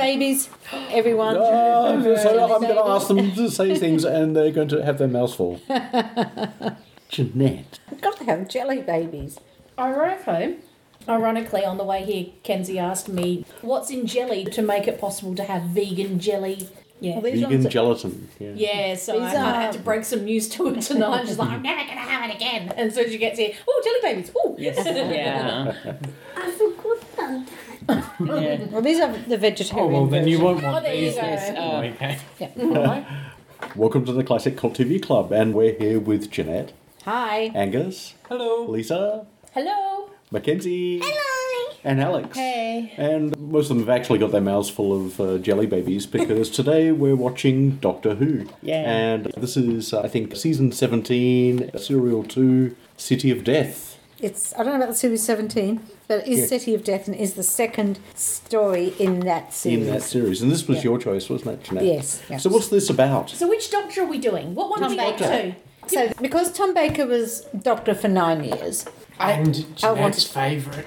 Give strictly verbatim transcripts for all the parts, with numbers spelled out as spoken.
babies, everyone. Oh, so I'm going to ask them to say things and they're going to have their mouths full. Jeanette. We've got to have jelly babies. Ironically, ironically, on the way here, Kenzie asked me, what's in jelly to make it possible to have vegan jelly? Yeah. Well, these Vegan ones are- gelatin. Yeah. Yeah, so These I kinda are- had to break some news to her tonight. She's like, I'm never going to have it again. And so she gets here, oh, jelly babies, oh. Yes. Yeah. I forgot that. yeah. Well, these are the Oh, vegetarian well, then you version. won't want Oh, there you these. go. Yes. Oh, Uh, okay. Yeah. Welcome to the Classic Cult T V Club, and we're here with Jeanette, Hi. Angus, Hello. Lisa, Hello. Mackenzie, Hi. and Alex. Hey. And most of them have actually got their mouths full of uh, jelly babies because today we're watching Doctor Who. Yeah. And this is, uh, I think, season seventeen, serial two, City of Death. It's I don't know about the series seventeen, but it is Yeah. City of Death and is the second story in that series. In that series. And this was Yeah. your choice, wasn't it, Jeanette? Yes. yes. So what's this about? So which doctor are we doing? What one Tom are we got Baker. to? So because Tom Baker was Doctor for nine years, And I want Jeanette's favourite.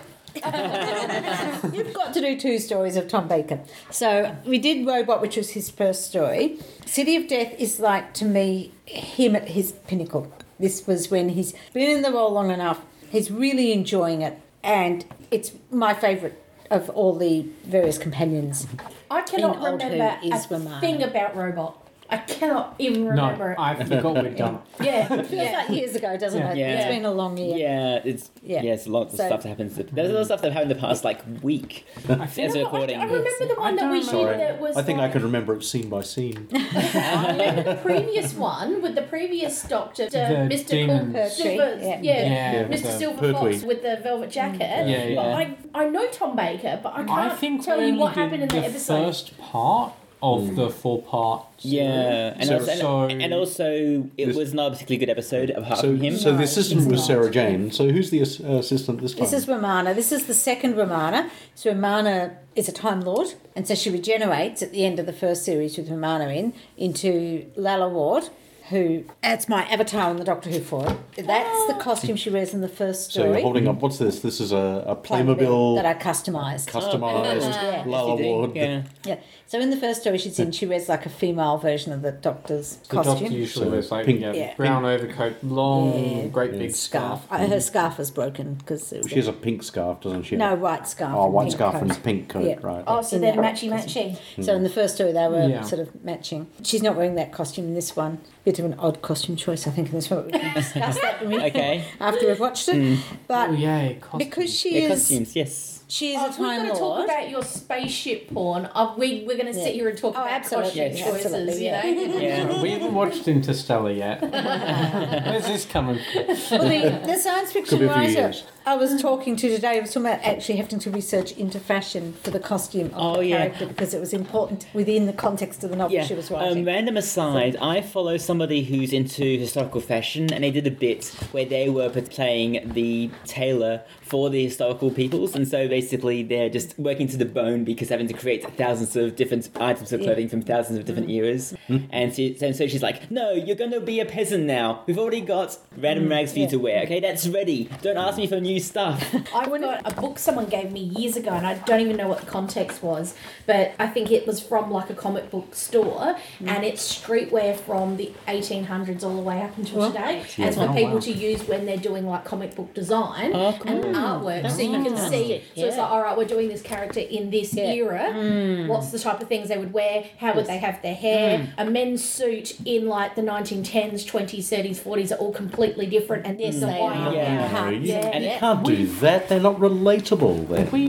you've got to do two stories of Tom Baker. So we did Robot, which was his first story. City of Death is like, to me, him at his pinnacle. This was when he's been in the role long enough. He's really enjoying it. And it's my favourite of all the various companions. I cannot In Old Who remember is a Romana. thing about Robot. I cannot even remember No, it. I forgot we'd done it. Yeah, Feels yeah. like years ago, doesn't Yeah. it? Yeah. It's been a long year. Yeah, it's Yeah. yeah, it's a lot of So- stuff that happens. There's a lot of stuff that happened in the past like week I as think we're I, recording. I remember the one I that we don't did Sorry. that was I think I like, can remember it scene by scene. I remember the previous one with the previous Doctor, uh, The Mister demons. Cool, Silver, Pertwee, yeah, yeah. Yeah, Mister the Silver Pertwee. Fox with the velvet jacket. Yeah, yeah. But I, I know Tom Baker, but I I can't think tell we you only what did happened in the the episode. first part of the four-part series. Yeah, and So- also, so- and also it This- was not a particularly good episode apart So, from him. so the No, assistant it's was not. Sarah Jane. So who's the ass- uh, assistant this time? This is Romana. This is the second Romana. So Romana is a Time Lord, and so she regenerates at the end of the first series with Romana in into Lalla Ward, who that's my avatar on the Doctor Who forum. That's the costume she wears in the first So story. you're holding up, what's this? This is a, a Playmobil Playmobil that I customised. customised Yeah. Lala Ward. Yeah. Yeah. So in the first story she's in, she wears like a female version of the Doctor's The Doctor costume. usually So wears like pink- yeah, Yeah. brown overcoat, long, Yeah. great big Scarf. scarf. Uh, her scarf is broken because She has a pink scarf, doesn't she? no white scarf. Oh, and white pink scarf coat. and pink coat, Yeah. right. Oh, so In they're that matchy matchy. So in the first story they were Yeah. sort of matching. She's not wearing that costume in this one. Bit of an odd costume choice, I think, in this one. We can discuss that when we- Okay. after we've watched it. But Oh, yay, costume. because she Yeah, is costumes, yes. she is Oh, a if we're Time going to talk Lord. about your spaceship porn. Uh, we, we're going to Yeah. sit here and talk Oh, about absolutely. costume Yes. choices, Absolutely, you yeah. know? Yeah. We haven't watched Interstellar yet. Where's this coming from? Well, the, the science Could fiction be a few writer years. I was talking to today was talking about actually having to research into fashion for the costume of Oh, the yeah. character because it was important within the context of the novel Yeah. she was Um, writing. random aside, I follow somebody who's into historical fashion, and they did a bit where they were playing the tailor for the historical peoples, and so basically they're just working to the bone because having to create thousands of different items of Yeah. clothing from thousands of different eras. And, she, and so she's like, "No, you're going to be a peasant now. We've already got random rags for you yeah. to wear. Okay, that's ready. Don't ask me for new stuff." I've got a book someone gave me years ago, and I don't even know what the context was, but I think it was from like a comic book store, and it's streetwear from the eighteen hundreds all the way up until Well, today. yeah. And it's for Oh, people wow. to use when they're doing like comic book design Oh, cool. and artwork, so you can fantastic. see. So it's Yeah. like, all right, we're doing this character in this Yeah. era. What's the type of things they would wear? How would they have their hair? A men's suit in like the nineteen tens, twenties, thirties, forties are all completely different, and this Yes, are they why. are. Yeah. No, you, Yeah. And you it- can't do that. They're not relatable then. We,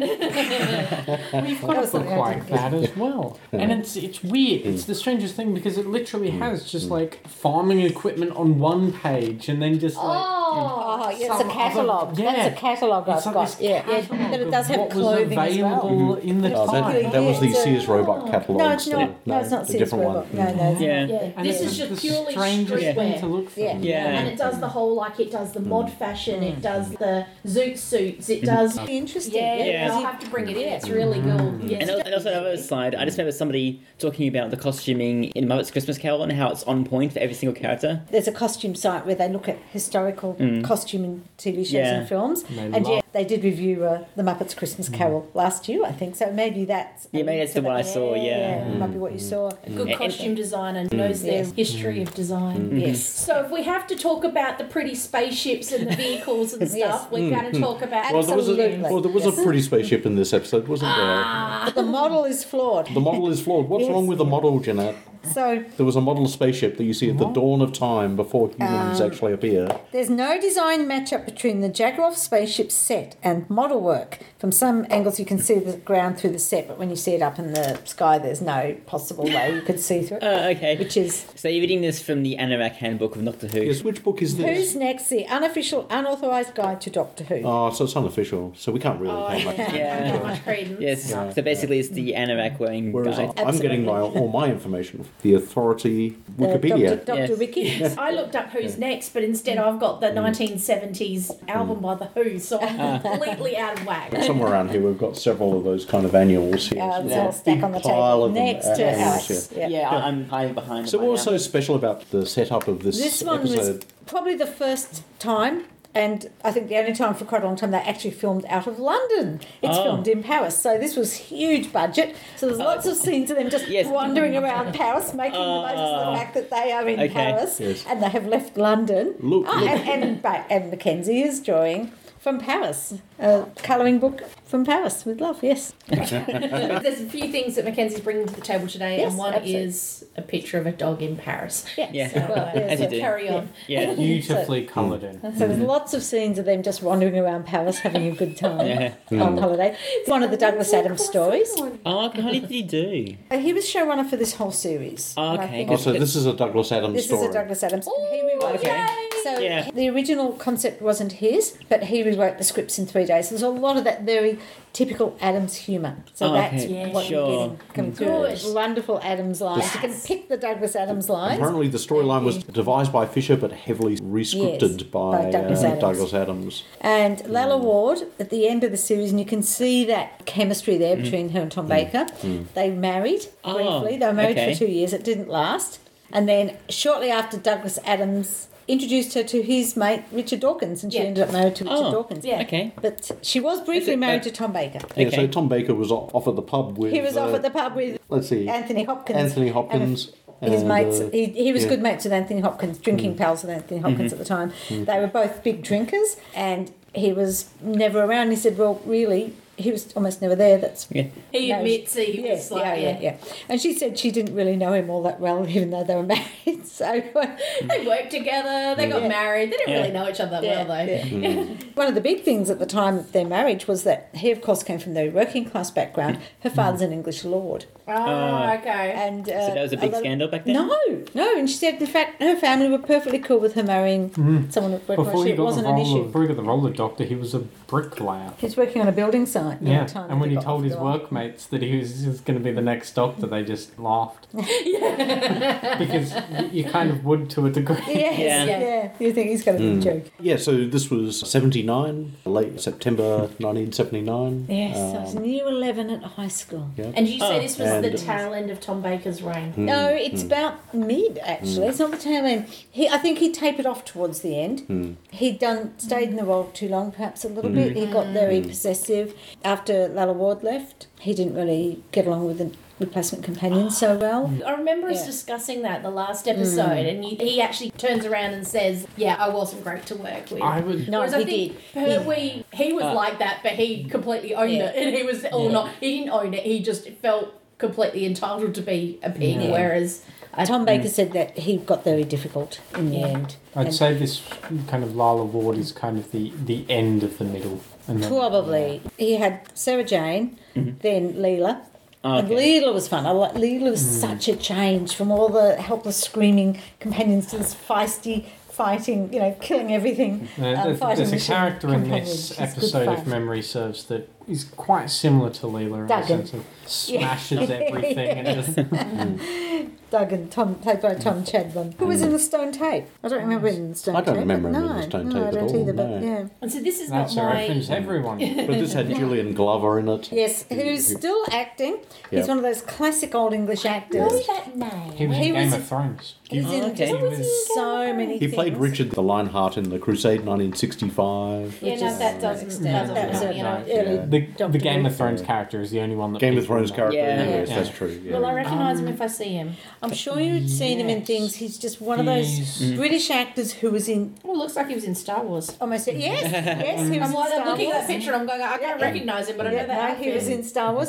we've got a was book something I like didn't that as well. And it's it's weird. It's the strangest thing because it literally has just like farming equipment on one page and then just like... Oh, Oh, yeah, it's a some catalogue. other- That's yeah. a catalogue I've It's like got. this Yeah, yeah. catalogue But it of does have what clothing was as well. available in the Oh, time. that, that was the Yeah, it's a- Sears Roebuck catalogue. No, it's still. not. No, it's not a Sears different Roebuck. one. No, no. Yeah. yeah. And This it's is just the purely strangest thing to streetwear. look for. Yeah. Yeah. And it does the whole, like, it does the mod fashion, it does the zoot suits, it does... Interesting. Yeah, Yeah. I'll have to bring it in, it's really cool. Yeah. And, al- and also another side, I just remember somebody talking about the costuming in Muppets Christmas Carol and how it's on point for every single character. There's a costume site where they look at historical costume in T V shows Yeah. and films. And they And love- yeah, they did review uh, The Muppets Christmas Carol last year, I think. So maybe that's... Yeah, maybe that's the one I saw, yeah. it might be what you saw. A good Mm. costume designer knows their Yes. history of design. Yes. So if we have to talk about the pretty spaceships and the vehicles and stuff, Yes. we're going to talk about Well, there was a, Absolutely. well, there was Yes. a pretty spaceship in this episode, wasn't there? But the model is flawed. The model is flawed. What's Yes. wrong with the model, Jeanette? So There was a model spaceship that you see at the dawn of time before humans Um, actually appear. there's no design matchup between the Jaguar spaceship set and model work. From some angles you can see the ground through the set, but when you see it up in the sky there's no possible way you could see through it. Uh, okay. Which is So you're reading this from the Anorak Handbook of Doctor Who. Yes, which book is this? Who's Next? The unofficial, unauthorised guide to Doctor Who. Oh, so it's unofficial, so we can't really Oh, pay much. yeah. Yeah. Not much credence. Yes. Yeah. So basically, it's the Anorak wearing Whereas guide. I'm getting my, all my information from the authority Wikipedia. Uh, Doctor Yes. Wiki. I looked up Who's Next, but instead I've got the nineteen seventies album by The Who, so I'm completely out of whack. Somewhere around here we've got several of those kind of annuals here. Uh, So it's there's all a stacked big on the pile table of them, next uh, to annuals Alex. here. Yeah. Yeah, I- I'm hiding behind. So them what's right now. so special about the setup of this, This one episode? was probably the first time, and I think the only time for quite a long time they actually filmed out of London. It's Oh. filmed in Paris, so this was huge budget. So there's lots of scenes of them just Yes. wandering around Paris, making the most of Oh. the fact that they are in Okay. Paris Yes. and they have left London. Look, Ah, look. and, and, ba- and Mackenzie is drawing from Paris, a colouring book from Paris with love. Yes. There's a few things that Mackenzie's bringing to the table today, Yes, and one absolutely. is a picture of a dog in Paris. Yeah. Yeah. So, uh, As you so do. carry on. Yeah. Beautifully coloured in. So there's lots of scenes of them just wandering around Paris having a good time Yeah. on holiday. It's one of the Douglas Adams stories. Oh, how did he do? Uh, He was showrunner for this whole series. Oh, And I okay. think Oh, it's- so this is a Douglas Adams this story. is a Douglas Adams. and he rewrote okay. it. So Yeah. the original concept wasn't his, but he rewrote the scripts in three days. There's a lot of that very typical Adams humour. So Oh, that's okay. what Sure. you're getting coming through. Good. Wonderful Adams lines. You can pick the Douglas Adams lines. Apparently, the storyline was devised by Fisher but heavily rescripted Yes, by, by Douglas uh, Adams. Douglas Adams. And Lalla Ward, at the end of the series, and you can see that chemistry there Mm. between her and Tom Baker. They married Oh, briefly. They were married okay. for two years. It didn't last. And then shortly after, Douglas Adams introduced her to his mate Richard Dawkins, and she Yeah. ended up married to Richard Oh, Dawkins. Yeah. Okay. But she was briefly it- married uh, to Tom Baker. Yeah, so Okay. Tom Baker was off off at the pub with. He was off uh, at the pub with Let's see. Anthony Hopkins. Anthony and Hopkins. his and, mates. uh, He, he was yeah. good mates with Anthony Hopkins, drinking pals with Anthony Hopkins at the time. They were both big drinkers, and he was never around. He said, "Well, really." He was almost never there. That's Yeah. He No, admits he was yes, like, yeah, yeah, yeah. And she said she didn't really know him all that well, even though they were married. So They worked together, they got Yeah. married, they didn't Yeah. really know each other Yeah, well though. yeah. one of the big things at the time of their marriage was that he, of course, came from the working class background. Her father's an English lord, Oh, Oh. okay. and uh, So that was a big lot of- scandal back then? No, no. And she said, in fact, her family were perfectly cool with her marrying someone with working Before class. he It got the wasn't an role issue. of, before he got the role of doctor, he was a bricklayer. He was working on a building site. at the Yeah, time and when he got told off his the role. workmates that he was, was going to be the next doctor, they just laughed. Because y- you kind of would to a degree. Yes, Yeah. yeah. You think he's got a big joke? Yeah, so this was seventy-nine, late September nineteen seventy-nine. Yes, I was Um, year eleven at high school. yeah. And you say Oh. this was the And- tail end of Tom Baker's reign. No, it's about mid actually. It's not the tail end. He, I think he tapered off towards the end. He'd done stayed in the role too long, perhaps a little bit. He got very possessive after Lalla Ward left. He didn't really get along with the replacement companion so well. I remember us Yeah. discussing that the last episode, and he, he actually turns around and says, "Yeah, I wasn't great to work with." I would. No, Whereas he I think did. Pertwee, he was Uh, like that, but he completely owned Yeah. it, and he was or not. He didn't own it. He just felt completely entitled to be a pig. Yeah. Whereas I, Tom Baker said that he got very difficult in the end. I'd And say this kind of Lalla Ward is kind of the, the end of the middle. And then- probably he had Sarah Jane, then Leela. Oh, And okay. Leela was fun. I like Leela was such a change from all the helpless screaming companions to this feisty fighting, you know, killing everything. Uh, um, there's fighting there's a machine character in companion. this She's good episode, if fun. memory serves, that is quite similar to Leela in the Duggan. sense of smashes Yeah. everything. And just, Dave Duggan, Tom, played by Tom Chadwell, who was in the Stone Tape. I don't remember him in the Stone I Tape. don't remember but him in no, the Stone no, Tape I at don't all, either, but no. yeah. And so this is That's not a my. reference to everyone. But this had Julian Glover in it. Yes, who's still acting. He's Yeah. one of those classic old English actors. Know that name. He was He in Game was- of Thrones. He's in Oh, okay. he was in so many He things. played Richard the Lionheart in The Crusade nineteen sixty-five. Yeah, Which no, is that doesn't. extent. That That was doesn't. a You know. early Yeah. The, Doctor the Game Who. of Thrones character is the only one that Game of people Thrones know. character, Yeah. yes, Yeah. that's true. Yeah. Will I recognise him if I see him? I'm sure you'd seen him in Yes. things. He's just one of those He's- British actors who was in Well, it looks like he was in Star Wars. almost yes, yes, he was I'm in like Star looking Wars. at that picture and I'm going, I can't Yeah. recognise him, but I Yeah, know that no, outfit. he was in Star Wars.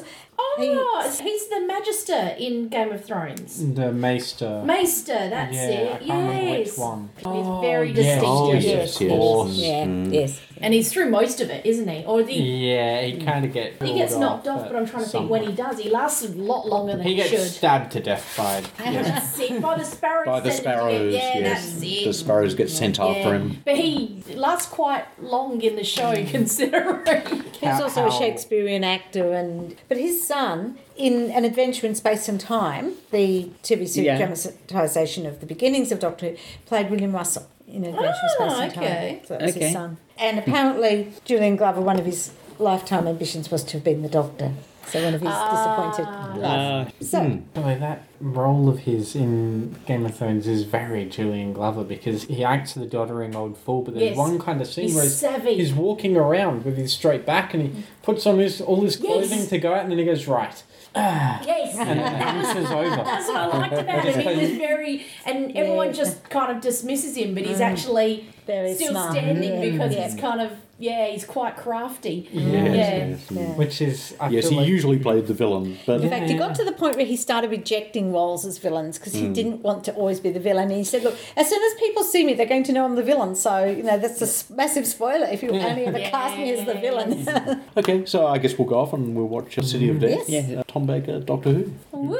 Oh, he's the Magister in Game of Thrones. The Maester. Maester, that's yeah, I it. can't remember which Yes. one. He's very yes. distinctive. Oh, Yes, yes, yes. course. Yeah, Mm. yes. And he's through most of it, isn't he? Or he, Yeah, he kind of get. he gets pulled knocked off, but I'm trying to think when he does. He lasts a lot longer than He he, gets should. stabbed to death by. Yeah. That's it. By the sparrows. By the sent him to sparrows, get- Yeah, yes. that's it. The sparrows get sent Yeah. after him. But he lasts quite long in the show, considering. He was How- also a how- Shakespearean actor, and but his son in An Adventure in Space and Time, the T V series Yeah. dramatisation of the beginnings of Doctor Who, played William Russell in An Adventure in Space Ah, and Time. okay. So that was Okay. his son. And apparently, Julian Glover, one of his lifetime ambitions was to have been the Doctor. So one of his disappointed love. Ah, So Boy, that role of his in Game of Thrones is very Julian Glover because he acts the doddering old fool, but there's Yes. one kind of scene He's where he's, savvy. he's walking around with his straight back and he puts on his all his clothing Yes. to go out and then he goes, right. Yes. And, and this is over. That's what I liked about him. He was very, and everyone Yeah. just kind of dismisses him, but he's actually very still smart. standing Yeah. because Yeah. he's kind of, yeah, he's quite crafty. Yes, Yeah. yes. Yeah. Which is, I Yes, feel he like, usually played the villain, but In fact, he got to the point where he started rejecting roles as villains because he didn't want to always be the villain. And he said, "Look, as soon as people see me, they're going to know I'm the villain. So you know that's a s- massive spoiler if you only ever cast me as the villain." okay. So I guess we'll go off and we'll watch City of Death. Yes. Yeah. Uh, Tom Baker, Doctor Who. Woo!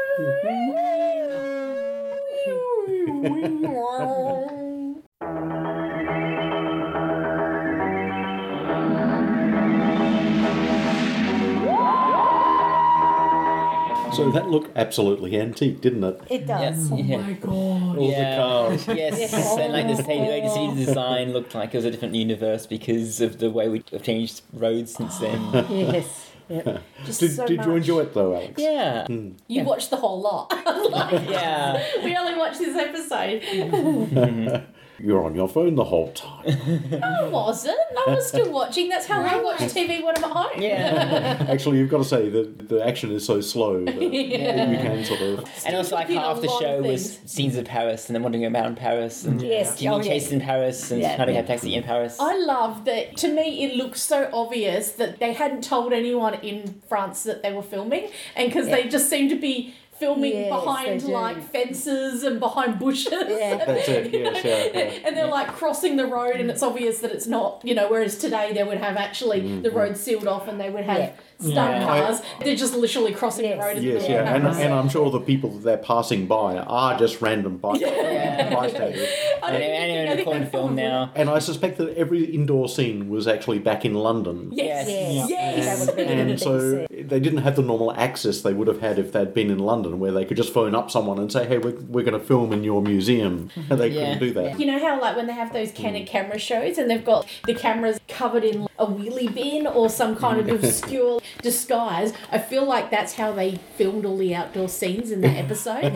So that looked absolutely antique, didn't it? It does. yeah. yeah. my God. All Yeah. the cars. Yes, and like the city, like the city design looked like it was a different universe because of the way we've changed roads since then. Yes. Yep. Just Did, so did much. you enjoy it though, Alex? Yeah, You Yeah. watched the whole lot. Like, yeah. we only watched this episode. You're on your phone the whole time. I wasn't. I was still watching. That's how I watch T V when I'm at home. Yeah. Actually, you've got to say that the action is so slow that you can sort of. And also, like Talking half a the lot show of was things. scenes of Paris and then wandering around Paris and Yes. being Oh, yes. chased in Paris and Yeah. trying to get a taxi in Paris. I love that. To me, it looks so obvious that they hadn't told anyone in France that they were filming, and because Yeah. they just seem to be filming Yes, behind they do. like fences and behind bushes. Yeah. That's it, yes, yeah, yeah. And they're like crossing the road, and it's obvious that it's not, you know, whereas today they would have actually the road sealed off and they would have Yeah. stunt Yeah. cars. They're just literally crossing Yes. the road. in the Yes, middle of yeah, and, Paris. and I'm sure the people that they're passing by are just random by- Yeah. bystanders. I And don't they're think- and they're I in a think corn they're film probably- now. And I suspect that every indoor scene was actually back in London. Yes. Yes. Yes. That would have been a And big so scene. they didn't have the normal access they would have had if they'd been in London, where they could just phone up someone and say, hey, we're, we're going to film in your museum. And they Yeah. couldn't do that. You know how like when they have those Canon camera shows and they've got the cameras covered in a wheelie bin or some kind of obscure disguise, I feel like that's how they filmed all the outdoor scenes in that episode.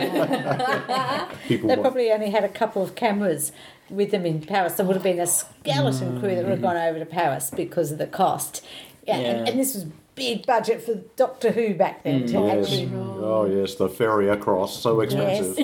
People They wa- probably only had a couple of cameras with them in Paris. There would have been a skeleton crew that would have gone over to Paris because of the cost. Yeah, And, Yeah. and this was big budget for Doctor Who back then to Yes. actually. Oh, yes, the ferry across, so expensive.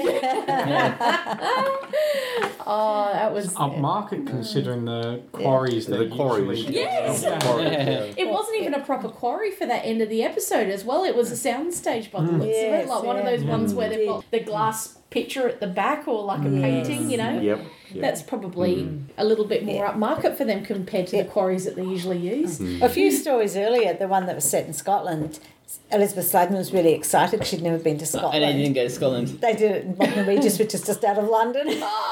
Oh, that was. Upmarket considering the quarries The that quarries. usually Yes. The quarry, yeah. It wasn't even a proper quarry for that end of the episode as well. It was a soundstage by the looks of Yes, it. Like one of yeah. those ones where they've got the glass picture at the back or like a painting, you know? Yep. yep. That's probably a little bit more upmarket for them compared to Yeah. the quarries that they usually use. A few stories earlier, the one that was set in Scotland, Elizabeth Sladen was really excited because she'd never been to Scotland. And they didn't go to Scotland. They did it in Bognor Regis, which is just out of London.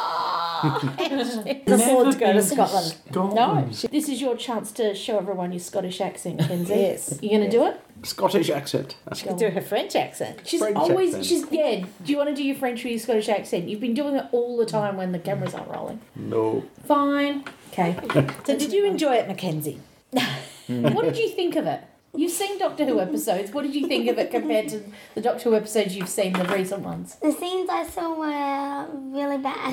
She could afford to go to Scotland. No, this is your chance to show everyone your Scottish accent, Kenzie. Yes. You going to do it? Scottish accent. She could do her French accent. She's French always, accent. she's, yeah, do you want to do your French or your Scottish accent? You've been doing it all the time when the cameras aren't rolling. No. Fine. Okay. So did you enjoy it, Mackenzie? What did you think of it? You've seen Doctor Who episodes. What did you think of it compared to the Doctor Who episodes you've seen, the recent ones? The scenes I saw were really bad.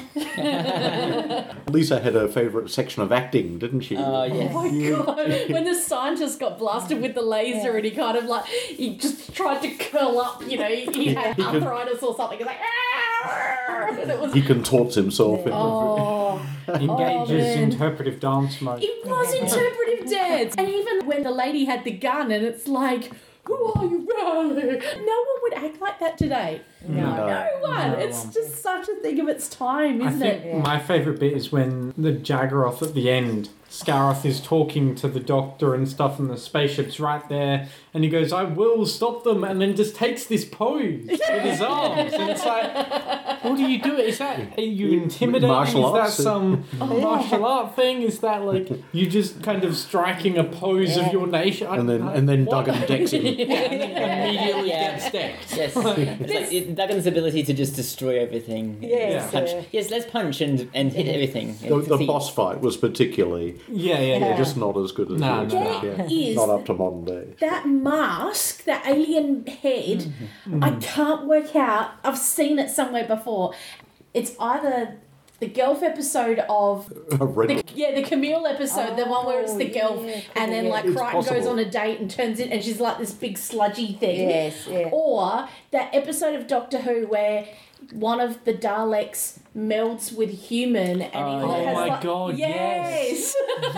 Lisa had her favourite section of acting, didn't she? Oh, yeah. Oh my god! When the scientist got blasted with the laser and he kind of like he just tried to curl up, you know, he, he had He could- arthritis or something. He's like, "Arr!" and it was He contorts himself. into- oh, Engages man. interpretive dance mode. it was interpretive dance, and even when the lady had the gun, and it's like, who are you, really? No one would act like that today. No. No one. No It's one. just such a thing of its time, I isn't think it? my favourite bit is when the Jaggeroth at the end, Scaroth is talking to the Doctor and stuff, and the spaceship's right there, and he goes, "I will stop them," and then just takes this pose with his arms, and it's like, what do you do? Is that, are you intimidating? Martial is that arts. some martial art thing? Is that like you just kind of striking a pose of your nation? I- And then I- and then what? Duggan decks him. immediately Yeah. gets decked. Yes. It's like it, Duggan's ability to just destroy everything. Yes. Punch. uh, Yes, let's punch and, and hit everything. The, the See- boss fight was particularly Yeah, yeah, Yeah. yeah. just not as good as No, you no, expect. no. Yeah. Is- Not up to modern day. That mask, that alien head, Mm-hmm. I can't work out. I've seen it somewhere before. It's either the Gelf episode of Red the, yeah, the Camille episode, the one where it's the Oh, Gelf, yeah, and then yeah. like It's Crichton goes possible. on a date and turns in, and she's like this big sludgy thing. Yes, yeah. Or that episode of Doctor Who where one of the Daleks melds with human, and Oh, he yeah. has Oh my like, God, yes.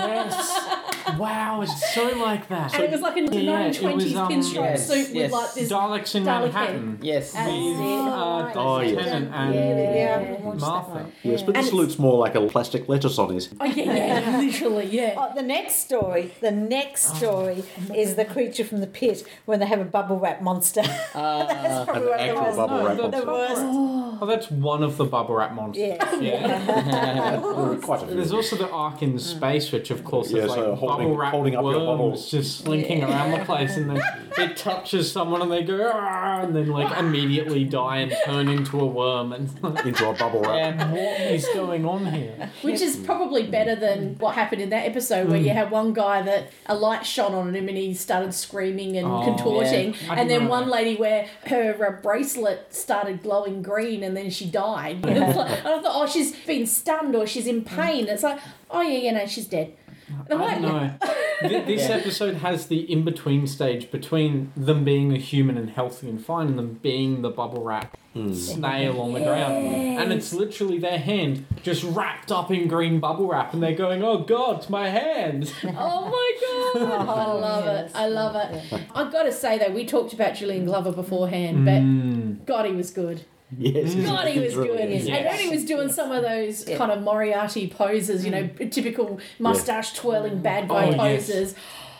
Yes. Wow, it's so like that. And it was like a Yeah, yeah, nineteen it was, twenties um, pinstripe yes, suit with yes. like this. Daleks in Dalek Manhattan. Yes. That's With it. uh, Oh, David yes. Tennant and Yeah, yeah, I haven't watched that Martha. one. Yes, but And this it's- looks more like a plastic lettuce on his. Oh yeah, yeah, literally, yeah. Oh, the next story, the next story is the creature from the pit when they have a bubble wrap monster. Uh, That's probably An one of the actual worst. bubble wrap the monster. The worst. Oh, that's one of the bubble wrap monsters. Yes. Yeah. Quite a few. There's also the Ark in space, which of course Yeah, is like so holding- bubble wrap holding up your worms bottles. just slinking around the place, and then it touches someone and they go, "Ah," and then like immediately die and turn into a worm. And Into a bubble wrap. yeah. what is going on here? Which is probably better than what happened in that episode where you had one guy that a light shone on him and he started screaming and Oh, contorting, yeah. I and then remember one that. lady where her uh, bracelet started glowing green and then she died. And, it's like, and I thought, oh, she's been stunned or she's in pain. It's like, oh yeah, yeah, no, she's dead. And I'm I like, don't know. Th- This Yeah. episode has the in between stage between them being a human and healthy and fine, and them being the bubble wrap snail on the ground. And it's literally their hand just wrapped up in green bubble wrap, and they're going, "Oh God, my hand!" oh my god, I love it. I love it. I've got to say though, we talked about Julian Glover beforehand, but Mm. God, he was good. Yes. God, he was It's really good. good. And when he was doing some of those kind of Moriarty poses, you know, typical mustache twirling bad guy Oh, yes. poses,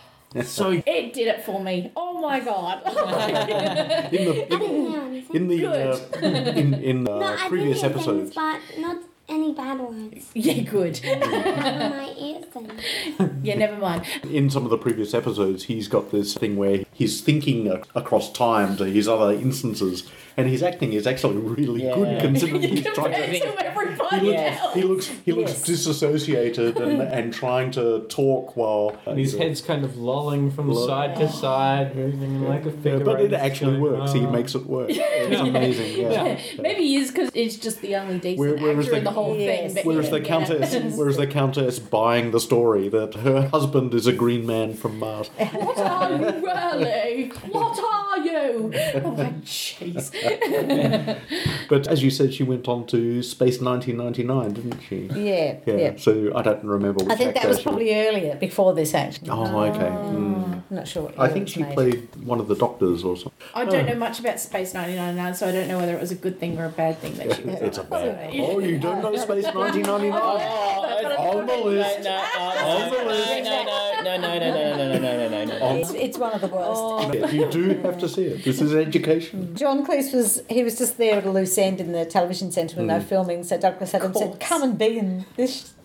So it did it for me. Oh my God. In the, I didn't hear anything. in the uh, in in uh, No, I previous did hear episodes. things, but not any bad words. Yeah, good. My ears then. Yeah, never mind. In some of the previous episodes, he's got this thing where he's thinking a- across time to his other instances, and his acting is actually really Yeah. good considering he's trying Compared to. to everybody He Yes. else. looks, he looks he looks Yes. disassociated and, and trying to talk while uh, his you know, head's kind of lolling from Loll- side to side, moving like a yeah, figure. but it eight. actually Going, works. He "Ah." makes it work. It's amazing. Yeah. Maybe he is because it's just the only decent Where- whereas actor in the- the whole Yes. thing. But Whereas yeah, the yeah. countess, whereas the countess buying the story that her husband is a green man from Mars. What are you, really? What are you? Oh my jeez. But as you said, she went on to Space nineteen ninety-nine, didn't she? Yeah, Yeah. yeah. So I don't remember. Which I think that actor was she probably earlier, before this actually. Oh, okay. Mm. I'm not sure. what I year think it was she made. played one of the doctors or something. I don't know much about Space nineteen ninety-nine, so I don't know whether it was a good thing or a bad thing that she was It's a on. bad. Oh, you don't know Space nineteen ninety-nine? Oh, On the list. No, no, On the list. no, no, no, no, no, no, no, no, no, no, no, no. It's, it's one of the worst. Yeah, you do have to see it. This is education. John Cleese was he was just there at a loose end in the television centre when they were filming. So Douglas Adams said, course. "Come and be in this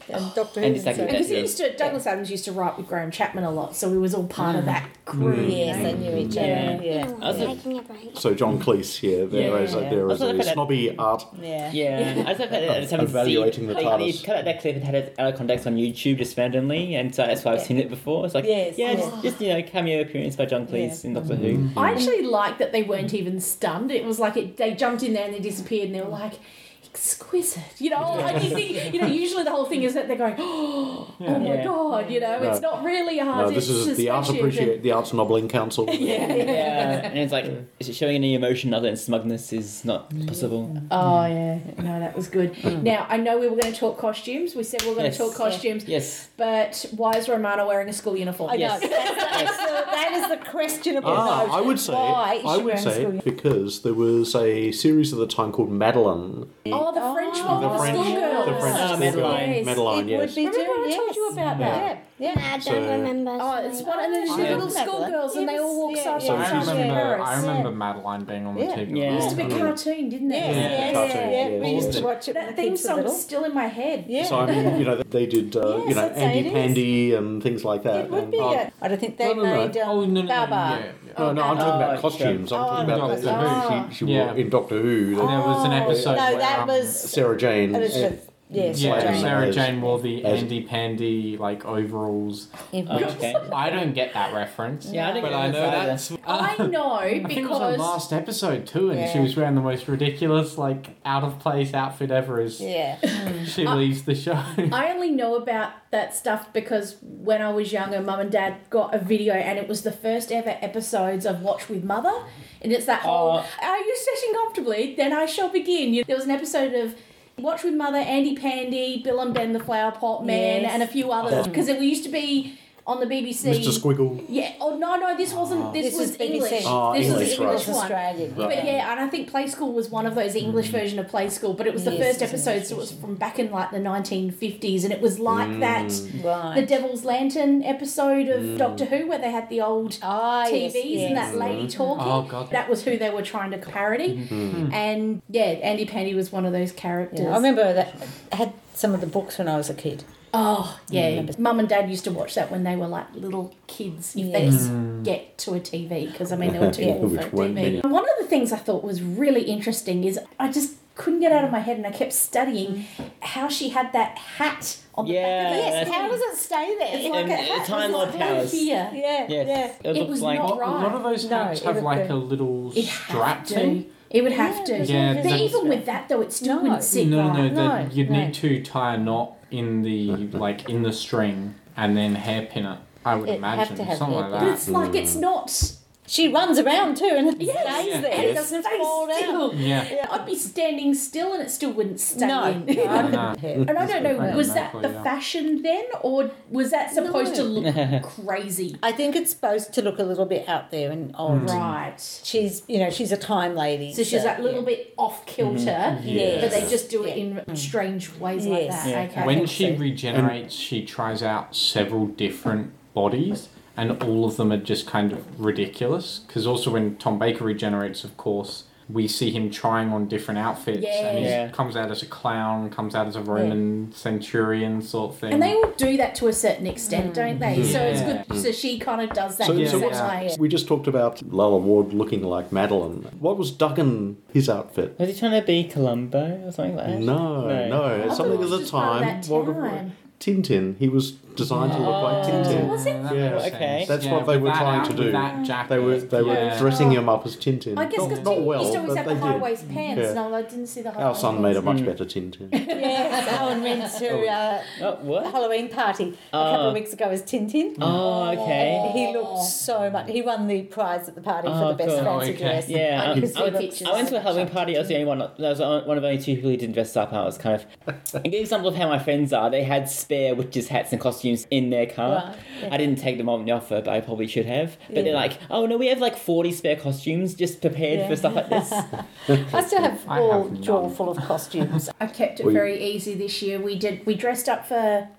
and Doctor Who. And and exactly so- that. Because he Yeah. used to, Douglas Adams used to write with Graham Chapman a lot, so we was all part of that crew. you Yes, know? they knew each other. Yeah. Yeah. Ew, Also- taking a break. So John Cleese, yeah, there Yeah. is a, there is Also the a fact that- snobby art. Yeah. Yeah, I just had I just haven't Evaluating seen, the like, TARDIS. you cut out that clip and had it out of context on YouTube just randomly, and so that's why I've Yeah. seen it before. It's like, Yes, yeah, yeah. Just, just you know, cameo appearance by John Cleese Yeah. in Doctor Who. I actually liked that they weren't even stunned. It was like it, they jumped in there and they disappeared, and they were like, exquisite. You know, like you think, you know, you know, the whole thing is that they're going, oh, oh my Yeah. god, you know, No. it's not really hard. No, this it's is the Arts suspension. Appreciate the Arts Nobbling Council. Yeah. Yeah, and it's like, is it showing any emotion other than smugness is not possible. Oh yeah, no, that was good. Now I know we were going to talk costumes. We said we were going Yes. to talk costumes, Yes. but why is Romana wearing a school uniform? I know. Yes. That's, that's the, that is the questionable Ah, note. I would say, Why is I she would wearing say school because there was a series at the time called Madeline. Oh, the French Oh, one, The the, French, schoolgirls. the French Ah, schoolgirl. Madeline. Yes. Madeline, It yes. would be Remember too, I yes. told you about Yeah. that? Yeah. I don't So- remember. Oh, it's sorry. one, and then she's Yeah. little schoolgirls, and they all walk Yeah, side yeah. So by I side in remember, Paris. I remember Madeline being on the Yeah. T V. Yeah. It used to be Mm. cartoon, didn't it? Yes, Yeah, yes, cartoon, yeah. yeah. We used to Yeah. watch it. That when theme kids were song's little. still in my head. Yeah. So I mean, you know, they did, uh, Yes, you know, I'd say Andy it is. Pandy and things like that. It would And- be. Oh. uh, I don't think they No, no, no. made um, Oh, no, no, no, Baba. yeah, yeah. No, no, I'm talking Oh, about costumes. I'm oh, talking about Doctor the, Who. she, she Yeah. wore in Doctor Who. There was an Oh, episode No, where, that um, was Sarah Jane. Elizabeth. Yes, Yeah, Jane. Sarah As- Jane wore the as- Andy Pandy like overalls. in Oh, okay. I don't get that reference. Yeah, I didn't But get I that know either. that's. I know I think it was because on last episode too, and she Yeah. was wearing the most ridiculous, like out of place outfit ever as Yeah. she leaves the show. I only know about that stuff because when I was younger, Mum and Dad got a video, and it was the first ever episodes of Watch with Mother, and it's that whole Oh. "Are you sitting comfortably? Then I shall begin." You- There was an episode of Watch with Mother, Andy Pandy, Bill and Ben the Flower Pot Man, Yes. and a few others because we used to be on the B B C. Mister Squiggle. Yeah. Oh no, no, this wasn't. This, This was is B B C. English. Oh, this English, was the right. English one. Australian. Right. But yeah, and I think Play School was one of those English version of Play School, but it was the Yes, first it's episode, so it was from back in like the nineteen fifties, and it was like Mm. that Right. the Devil's Lantern episode of Doctor Who where they had the old Ah, T yes, Vs yes. and that lady talking. Oh, God. That was who they were trying to parody, and yeah, Andy Pandy was one of those characters. Yeah, I remember that I had some of the books when I was a kid. Oh yeah, Mm. Mum and Dad used to watch that when they were like little kids, if they Yes. could get to a T V, because I mean they were too Yeah. old for Which a won't T V. be. And one of the things I thought was really interesting is I just couldn't get out of my head, and I kept studying how she had that hat on the Yeah, back of her Yes, head. how does it stay there? It's like And a it's hat Time was Lord like right powers. here. Yeah, Yes. yeah. It, It looks was like not A lot of those No, hats it have would like be- a little It strap had to. thing. It would have to. Yeah, but that's- even with that though, it still No. wouldn't sit No, no, right. no. No, that you'd no. need to tie a knot in the like in the string and then hairpin it. I would It'd have imagine to have something like hairpin. But that. it's like it's not. She runs around too and it Yes. stays Yeah. there. And It it doesn't stays fall still. down. Yeah. I'd be standing still and it still wouldn't stay No, in. no, I No. couldn't. And I don't know, Yeah, was that the exactly, yeah. fashion then, or was that supposed to look crazy? I think it's supposed to look a little bit out there and old. Right. She's, you know, she's a time lady. So she's that little yeah. bit off kilter, Yes. but they just do it Yeah. in strange ways like Yes. that. Yeah. Okay. When think she so. regenerates, she tries out several different bodies, and all of them are just kind of ridiculous. Because also when Tom Baker regenerates, of course, we see him trying on different outfits, and he Yeah. comes out as a clown, comes out as a Roman centurion sort of thing. And they all do that to a certain extent, don't they? So it's Yeah. good. So she kind of does that So, in Yeah. so the what's, same way. we just talked about Lalla Ward looking like Madeline. What was Duggan, his outfit? Was he trying to be Columbo or something like that? No, No. no, I it's thought something it at was the just part of time. that What- time. Tintin. He was designed to look like Oh. Tintin. Was it? That Yeah. makes Okay. sense. That's Yeah, what they with were that trying out- to with do. That jacket. They were they were Yeah. dressing him up as Tintin. I guess not, because not used well, to always but have they the high did. waist pants. Yeah. No, I didn't see the high Our waist son made a pants. much better Tintin. Yes, Alan went to uh, Oh, what? Halloween party a couple Oh. of weeks ago as Tintin. Oh, okay. He looked so much. He won the prize at the party for Oh, the best cool. fancy Okay. dress. Yeah, I um, could I see went- pictures. I went to a Halloween party. I was the only one. I was one of the only two people who didn't dress up. I was kind of. A good example of how my friends are. They had spare witches' hats and costumes in their car. Right, yeah. I didn't take them on the offer, but I probably should have. But they're Yeah. like, "Oh no, we have like forty spare costumes just prepared Yeah. for stuff like this." I still have I all have jaw none. full of costumes. I kept it Well, you- very easy this year. We did. We dressed up for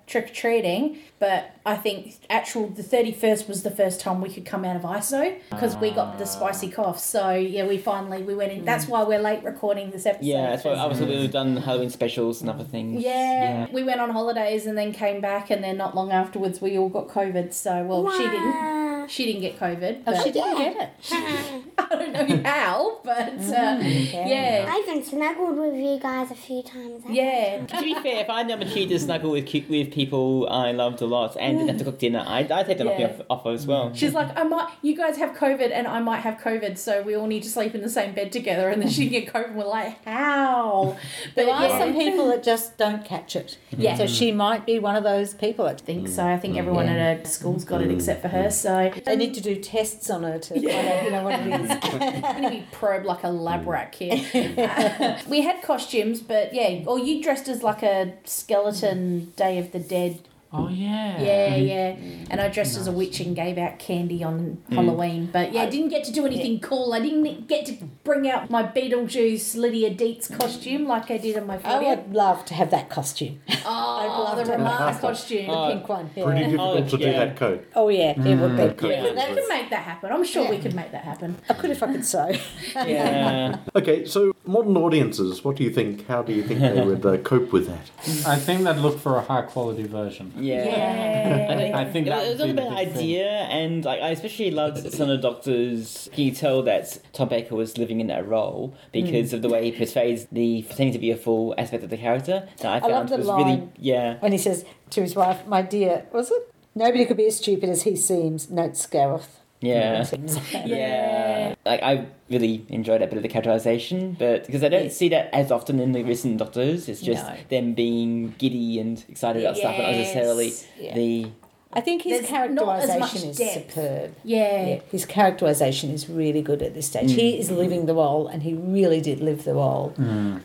trick or treating, but I think actual the thirty-first was the first time we could come out of I S O because we got the spicy cough. So yeah, we finally we went in. That's why we're late recording this episode. Yeah, that's why obviously we've done Halloween specials and other things. Yeah, we went on holidays and then came back, and then not long afterwards we all got COVID. So well, she didn't. She didn't get COVID. Oh, But she didn't get it. I don't know how, but uh, yeah. I even snuggled with you guys a few times. Yeah. To be fair, if I had the opportunity to snuggle with cu- with people I loved a lot and didn't have to cook dinner, I'd, I'd take them Yeah. off, off as well. She's like, I might. You guys have COVID, and I might have COVID, so we all need to sleep in the same bed together. And then she get COVID, and we're like, how? But There are yeah. some people that just don't catch it. Yeah. So she might be one of those people. I think so. I think everyone at her school's got it except for her. So They need to do tests on her to find out, you know, what it is. I'm going to be probed like a lab rat kid. Uh, we had costumes, but yeah, or you dressed as like a skeleton Day of the Dead. Oh yeah. Yeah, yeah. And I dressed as a witch and gave out candy on Halloween. But yeah, I didn't get to do anything cool. I didn't get to bring out my Beetlejuice Lydia Dietz costume like I did on my I fortieth. would love to have that costume. Oh, love the to have Ramada that. costume. The pink one. Yeah. Pretty difficult Oh, to do yeah. that coat. Oh, yeah, it would be. Okay. Yeah. We could make that happen. I'm sure we could make that happen. I could if I could sew. Yeah. Okay, so modern audiences, what do you think? How do you think they would uh, cope with that? I think they'd look for a high quality version. Yeah. Yeah. I think, I think it, that it was would all be about the big thing. idea, and like I especially loved some of the Doctors. Can you tell that Tom Baker was living in that role because of the way he portrays the pretending to be a full aspect of the character? That I found love the was line. really yeah. When he says to his wife, my dear, was it? Nobody could be as stupid as he seems, notes Gareth. Yeah. Yeah, like I really enjoyed that bit of the characterization, but because I don't Yes. see that as often in the recent Doctors, it's just No. them being giddy and excited about stuff, but not necessarily Yes. Yeah. the. I think his There's not as much characterisation is depth. superb. Yeah. Yeah, his characterisation is really good at this stage. He is living the role, and he really did live the role.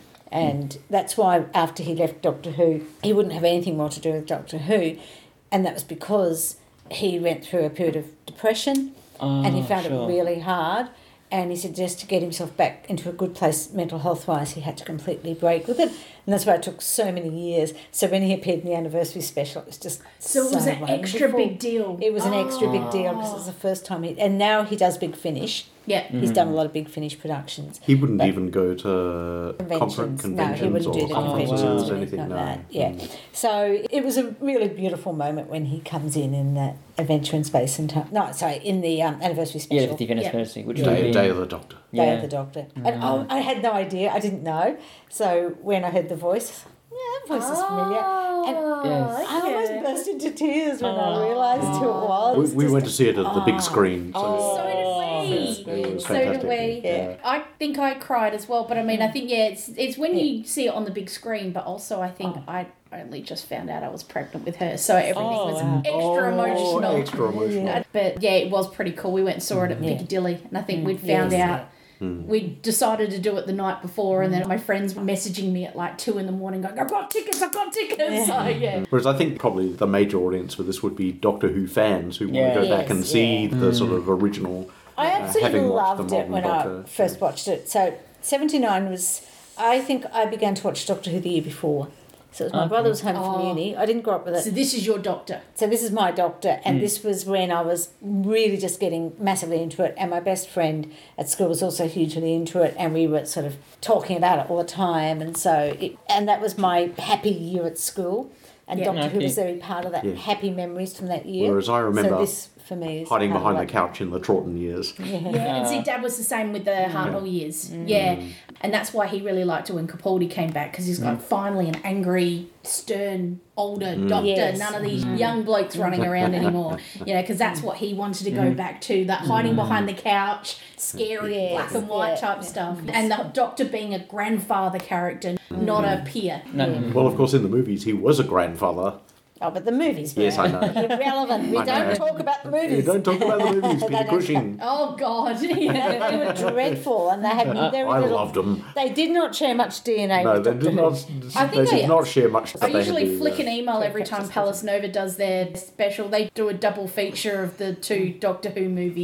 And that's why after he left Doctor Who, he wouldn't have anything more to do with Doctor Who, and that was because he went through a period of depression, and he Oh, found sure. it really hard. And he said just to get himself back into a good place mental health wise, he had to completely break with it. And that's why it took so many years. So when he appeared in the anniversary special, it was just So it was an extra wonderful. big deal. It was an extra big deal because it was the first time he. And now he does Big Finish. Yeah. He's done a lot of Big Finish productions. He wouldn't But- even go to Conventions. confer- no, he conventions wouldn't do or the conferences, conventions or anything anything no. like that. Yeah. Mm. So it was a really beautiful moment when he comes in in that Adventure in Space and Time. No, sorry, in the um, anniversary Yeah, special. fiftieth anniversary, which would Day, have been Day of the Doctor. Day yeah. of the Doctor. And oh, I had no idea. I didn't know. So when I heard the voice, yeah, that voice is familiar. And Yes. I almost burst into tears when I realised who it was. We, It's we just- went to see it at the big screen. So Oh. So did it we. was So did fantastic. we. Yeah. I think I cried as well, but I mean, I think yeah, it's it's when you see it on the big screen, but also I think I only just found out I was pregnant with her, so everything Oh, was wow. extra Oh, emotional. Extra emotional. Uh, But yeah, it was pretty cool. We went and saw it at Yeah. Piccadilly, and I think we'd found Yes. out. We decided to do it the night before, and then my friends were messaging me at like two in the morning, going, "I've got tickets, I've got tickets." So yeah, Whereas I think probably the major audience for this would be Doctor Who fans who Yeah. want to go back Yes, and see yeah. the sort of original. I uh, absolutely having watched loved the it when modern I Doctor. first watched it. So seventy-nine was, I think I began to watch Doctor Who the year before. So it was my Okay. brother was home from Oh. uni. I didn't grow up with it. so this is your doctor. So this is my doctor, and this was when I was really just getting massively into it. And my best friend at school was also hugely into it, and we were sort of talking about it all the time. And so, it, and that was my happy year at school. And Yeah. Doctor Who Okay. was very part of that Yeah. happy memories from that year. Whereas I remember so this for me is Hiding part of behind the what- couch in the Troughton years. Yeah, and see, Dad was the same with the Hartnell years. Yeah, and that's why he really liked it when Capaldi came back, because he's got finally an angry, stern, older doctor. Yes. None of these young blokes running around anymore. You know, because that's what he wanted to go back to, that hiding behind the couch, scary Yes, black and white yeah, type yeah. stuff. And the doctor being a grandfather character, not a peer. No. Well, of course, in the movies, he was a grandfather. Oh, but the movies were Yes, I know. irrelevant. We I don't know. talk about the You movies. don't talk about the movies, Peter don't. Cushing. Oh, God. they, Yeah. they were dreadful, and they had very I little. loved them. They did not share much D N A. No, with they Doctor did Who. not. I They think did I- not share much. I that they had usually to, flick uh, an email every time Palace Nova does their special. They do a double feature of the two Doctor Who movies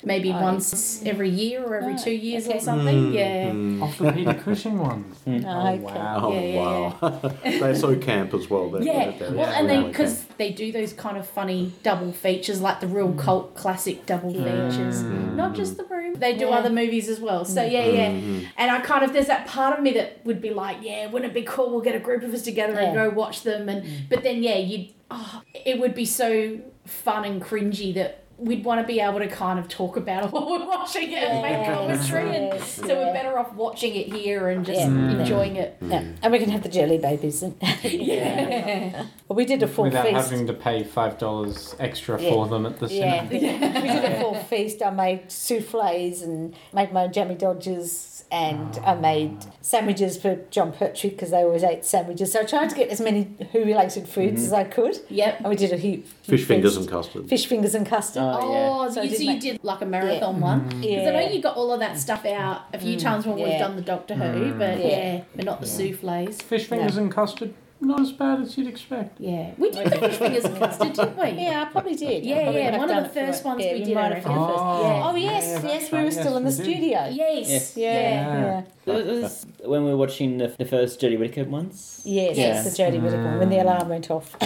maybe Oh. once every year or every Oh, two years okay. or something. Mm, Yeah. mm. Off the Peter Cushing ones. Oh, Oh, okay. wow. Oh, Yeah, yeah, wow. They're so camp as well. They're, Yeah, they're- well, they're and they really because camp. they do those kind of funny double features, like the real cult classic double features, not just The Room. They do Yeah. other movies as well. So yeah, yeah. And I kind of there's that part of me that would be like, yeah, wouldn't it be cool? We'll get a group of us together and Yeah. go watch them. And but then yeah, you oh, it would be so fun and cringy that. We'd want to be able to kind of talk about it while we're watching it and make commentary, and Yes, so yeah. we're better off watching it here and just Yeah. enjoying it. Yeah. And we can have the jelly babies. And Yeah. Well, we did a full Without feast. having to pay five dollars extra Yeah. for them at the Yeah, cinema. we did a full feast. I made souffles and made my own jammy dodgers, and I made sandwiches for John Pertwee because they always ate sandwiches. So I tried to get as many Who-related foods as I could. Yep. And we did a huge Fish feast. fingers and custard. Fish fingers and custard. Oh, Oh, So I you, did so you make- did like a marathon one? Because I know Yeah. you got all of that stuff out a few times when we've yeah. done the Doctor Who, but yeah, Yeah. but not the souffles. Fish fingers and custard, not as bad as you'd expect. Yeah, we did the fish fingers and custard, didn't we? Yeah, I probably did. I Yeah, probably yeah, have one of done the it for first it. ones Yeah, we you did, might I have reckon. been the first. Oh. Oh yes, Yeah, that's yes, we right, were yes, still in the we did. studio. Yes. Yes. Yeah, yeah. It was when we were watching the, the first Jodie Whittaker ones. Yes, Yeah. the Jodie Whittaker one, when the alarm went off.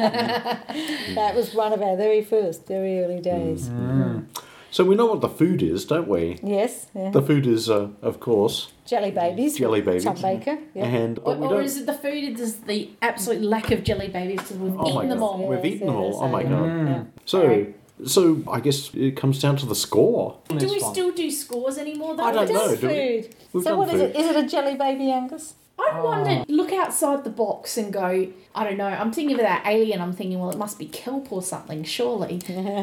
That was one of our very first, very early days. So we know what the food is, don't we? Yes, yeah. The food is, uh, of course, Jelly babies. Jelly babies. Tom Baker. Yeah. and Or, but we or don't. is it the food? Is the absolute lack of jelly babies because we've Oh my eaten them God. all? We've Yes, eaten them all. yes, Oh my yeah. god. Yeah. So, so I guess it comes down to the score. Do This we one. still do scores anymore? Though? I don't It know. is do we? food. We've So done what is food. it? Is it a jelly baby, Angus? I wondered, look outside the box and go, I don't know, I'm thinking of that alien, I'm thinking, well, it must be kelp or something, surely.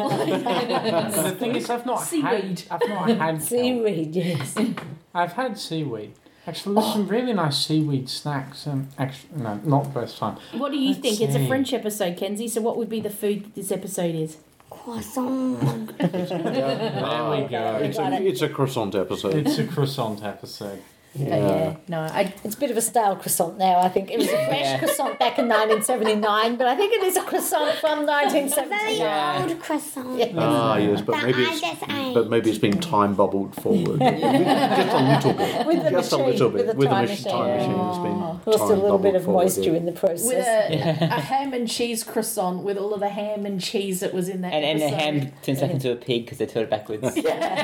The thing is, I've not Seaweed. had. I've not had. kelp. Seaweed, yes. I've had seaweed. Actually, there's some really nice seaweed snacks. And actually, no, not the first time. What do you Let's think? It's a see. French episode, Kenzie, so what would be the food that this episode is? Croissant. There we go. It's a, it's a croissant episode. It's a croissant episode. But yeah, no, I, It's a bit of a stale croissant now, I think. It was a fresh Yeah. croissant back in nineteen seventy-nine, but I think it is a croissant from nineteen Very seventy-nine. Yeah. old croissant. Yeah. Ah, yes, but That maybe I it's just ate. but maybe it's been time bubbled forward, just a little bit, With the just machine, a little with bit the with time a machine. Time machine. machine. It's been Lost a time little bit bubbled of forward, moisture yeah. in the with process. a, a ham and cheese croissant with all of the ham and cheese that was in that And, and the episode. ham turns back into a pig because they turn it backwards.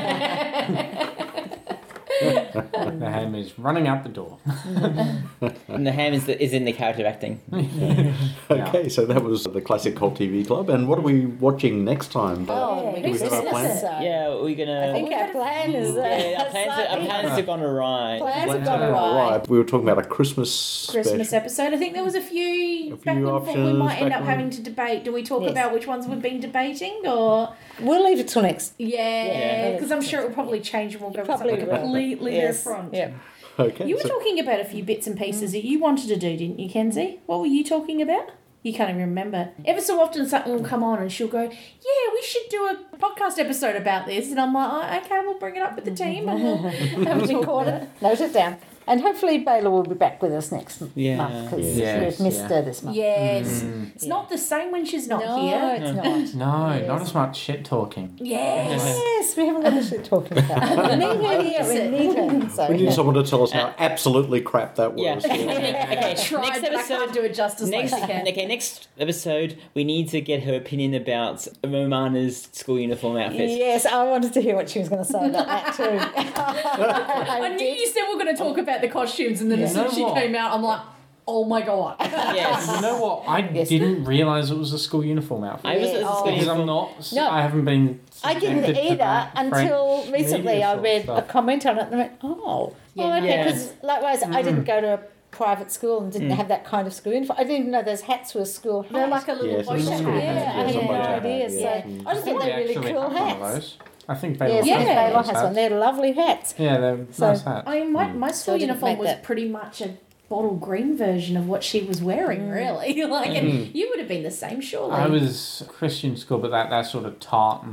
The ham is running out the door. And the ham is, the, is in the character acting. Okay, so that was the Classic Cult T V Club, and what are we watching next time? Oh, Do we have our plan? So, Yeah, we're gonna. I think our plan is uh, yeah, our plans, are, our slightly- plans have gone awry. plans have Plans gone are awry. Right, we were talking about a Christmas Christmas special. episode. I think there was a few, A few back and forth. We options, might end back up and- having to debate. Do we talk Yes. about which ones we've been debating, or We'll leave it till next. yeah, Yeah. because I'm sure it will probably change and we'll go with Probably something will. completely Yes. different. Yeah. Okay, You were so- talking about a few bits and pieces that you wanted to do, didn't you, Kenzie? What were you talking about? You can't even remember. Ever so often something will come on and she'll go, yeah, we should do a podcast episode about this. And I'm like, oh, okay, we'll bring it up with the team and we'll have a talk Record about it. it, note it down. And hopefully Bayla will be back with us next Yeah. month because Yes, we've missed yeah. her this month. Yes. It's Yeah. not the same when she's not no, here. it's not. No, Yes. not as much shit talking. Yes. Yes, we haven't got the shit talking about. We need her here. We need her. So, We need yeah. someone to tell us how absolutely crap that was. Yeah. okay, Tried, next but I can't episode. do it justice Next, like she can. okay, next episode, we need to get her opinion about Romana's school uniform outfit. Yes, I wanted to hear what she was going to say about that too. I knew you said we were going to talk about the costumes, and then You as soon know as she what? came out, I'm like, oh my god. Yes. You know what? I Yes. didn't realise it was a school uniform outfit. I was at the Yeah. school Because uniform. I'm not. No. I haven't been. I didn't subjected to either that until French recently. media I sort of read a stuff. comment on it and I went, oh, Yeah, well, okay. yeah. Because likewise, I didn't go to a private school and didn't have that kind of school uniform. I didn't even know those hats were school hats. They're like a little Yes, bow it's a tie. school yeah, hat, I yes, had a no bow tie idea. hat, So yeah. I I just think thought we they're really actually cool have one of hats. those. I think Baylor Yes, Yeah. yes, has Bayla those has hats. one. They're lovely hats. Yeah, they're So- nice hats. I mean, my, my So school I didn't uniform make was that. pretty much a bottle green version of what she was wearing, really. Like, and you would have been the same, surely. I was Christian school, but that, that sort of tartan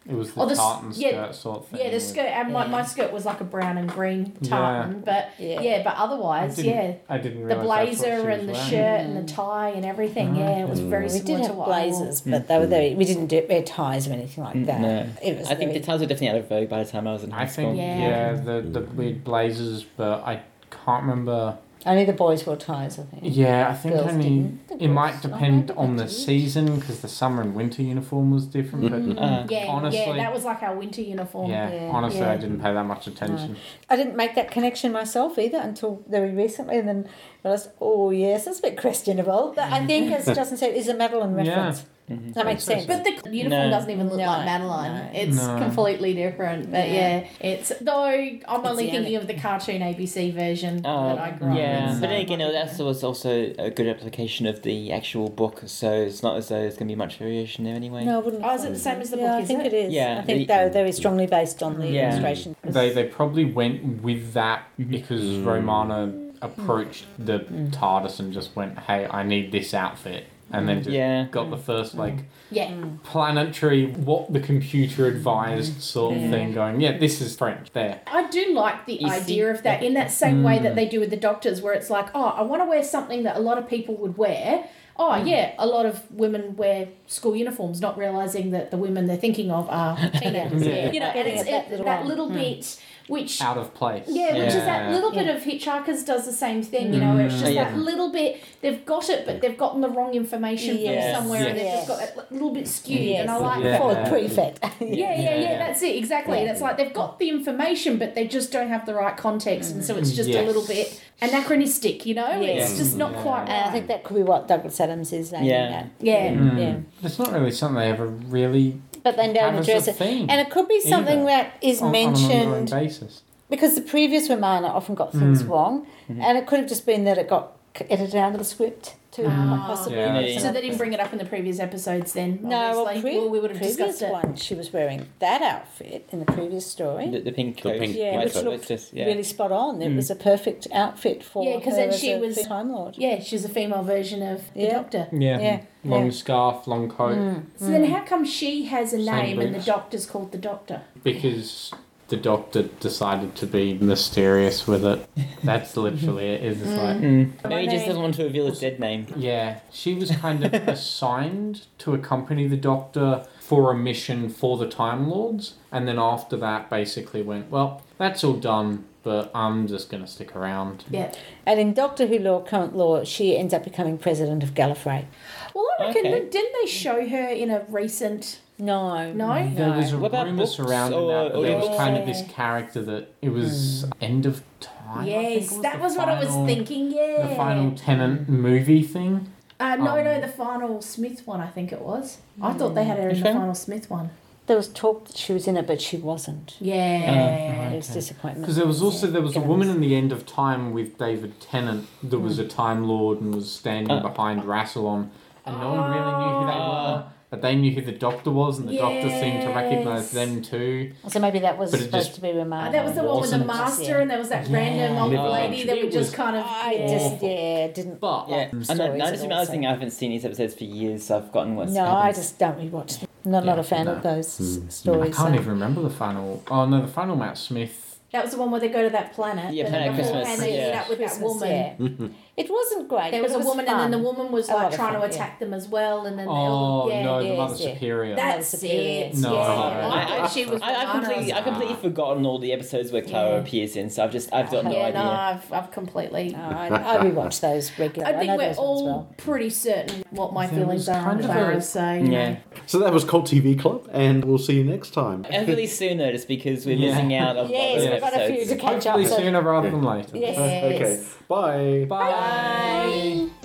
It was the Oh, the s- tartan yeah, skirt sort of thing. Yeah, the with- skirt and my, Yeah. my skirt was like a brown and green Yeah. tartan, but Yeah. yeah, but I otherwise, didn't, yeah, I didn't the realise that's what she blazer was and the wearing. shirt and the tie and everything. Mm. Yeah, it was very We similar did to have what I wore. blazers, but they were very, we didn't do, wear ties or anything like that. No. It was I think very, the ties were definitely out of vogue by the time I was in high I school. think, Yeah. yeah, the, the weird blazers, but I can't remember. only the boys wore ties, I think. Yeah, I think Girls only didn't. The it girls- might oh, depend maybe on they the did. season because the summer and winter uniform was different. But Uh, Yeah, honestly, yeah, that was like our winter uniform. yeah, Yeah. honestly, Yeah. I didn't pay that much attention. I didn't make that connection myself either until very recently, and then realised, oh yes, that's a bit questionable. But I think, as Justin said, is a Madeline Yeah. reference. Mhm. That makes sense. But the uniform No. doesn't even look No, like Madeline. no. It's No. completely different. But Yeah. yeah, it's though I'm only the thinking only- of the cartoon A B C version Oh, that I grew up yeah, with. but so- then again, that was also a good application of the actual book, so it's not as though there's going to be much variation there anyway. No, I wouldn't. Oh, have is it thought the same as the yeah, book, I is think it? it is. Yeah, I think the- they're very strongly based on the Yeah. illustration. They they probably went with that because Romana approached the TARDIS and just went, "Hey, I need this outfit," and then just Yeah. got the first like Yeah. planetary, what the computer advised sort of Yeah. thing. Going, yeah, this is French. There. I do like the You idea see- of that in that same way Mm. that they do with the doctors, where it's like, oh, I want to wear something that a lot of people would wear. Oh, yeah, a lot of women wear school uniforms, not realizing that the women they're thinking of are teenagers. Yeah. You know, and Getting it's at that it, little that one. little bit which. Out of place. Yeah, which is that Yeah. little bit of Hitchhikers does the same thing, you know, where it's just Mm. that Yeah. little bit, they've got it, but they've gotten the wrong information Yes. from somewhere and they've Yes. just got it a little bit skewed. Yes. And I like Yeah. that. For prefect. Yeah, yeah, yeah, Yeah. that's it, exactly. Yeah. That's like they've got the information, but they just don't have the right context, and so it's just a Yes. little bit anachronistic, you know? Yes. It's just not Yeah. quite And I right. think that could be what Douglas Adams is aiming Yeah. at. Yeah. Mm. Yeah. It's not really something they ever really But they don't have as address a it. thing. And it could be something Either. that is on, on an ongoing mentioned basis. because the previous Romana often got things Mm. wrong, and it could have just been that it got c- edited out of the script too, Ah. possibly. Yeah. Yeah. So they didn't bring it up in the previous episodes then, No, well, obviously. pre- well, we would have previous discussed it. one, she was wearing that outfit in the previous story. The, the pink The coat. pink Yeah, white which coat. looked It's just, yeah. really spot on. It was a perfect outfit for Yeah, 'cause her then as she a was- Time Lord. Yeah, she's a female version of the Yeah. Doctor. Yeah. Yeah. Long Yeah. scarf, long coat. Mm. So then how come she has a Same name and the boots. Doctor's called the Doctor? Because the Doctor decided to be mysterious with it. That's literally it. It's just like, Mm. My Maybe he just name- doesn't want to reveal his dead name. yeah, she was kind of assigned to accompany the Doctor for a mission for the Time Lords, and then after that, basically went, well, that's all done, but I'm just gonna stick around. Yeah. And in Doctor Who lore, current law, she ends up becoming president of Gallifrey. Well, I reckon, Okay. didn't they show her in a recent... No. No? There was a What about rumour books surrounding or- that, but or there was books? kind of this character that it was end of time. I think Yes, was that the was what I was final- thinking, yeah. The final Tenant movie thing. Uh, no, Um, no, the final Smith one, I think it was. I thought they had her in Which the one? final Smith one. There was talk that she was in it, but she wasn't. Yeah. It was Okay. disappointment. Because there was also there was a Yes. woman in the end of time with David Tennant that was a Time Lord and was standing Uh. behind Rassilon, and no one really knew who they Oh. were. But they knew who the Doctor was, and the Doctor seemed to recognise Yes. them too. So maybe that was But it supposed just- to be Romana. Uh, that was the one with the Wasn't- master, Yeah. and there was that Yeah. random old Never lady mentioned. that It would just was kind of. I yeah. just, yeah, didn't. But Yeah, like and stories that, at that's all, another so- thing. I haven't seen these episodes for years, so I've forgotten what's No, I happened. just don't rewatch them. Not, not Yeah, a fan no. of those Mm. I stories. can't so- even remember the final. Oh no, the final Matt Smith. That was the one where they go to that planet. Yeah, and Planet then Christmas, beforehand they meet yeah. up with that Christmas, woman. yeah. It wasn't great. There but was it a woman, and then the fun. woman was A lot like of trying fun, to yeah. attack them as well, and then Oh they, yeah, no, the yes, Mother yeah. Superior. that's Superior. it. No. Yeah, I- I thought she was. I, I've Romana. completely, I've completely forgotten all the episodes where Clara Yeah. appears in, so I've just, I've got no yeah, idea. no, I've, I've completely. No, I, I rewatch those regularly. I think know we're those ones all well. pretty certain what my There feelings was are on kind of Clara, a- so you Yeah. know. So that was Cult T V Club, and we'll see you next time. And really soon though, just because we're Yeah. missing out on Yes, lots of we've got a few episodes. to catch up. Hopefully So sooner rather than later. Yes. Okay, bye. Bye. Bye.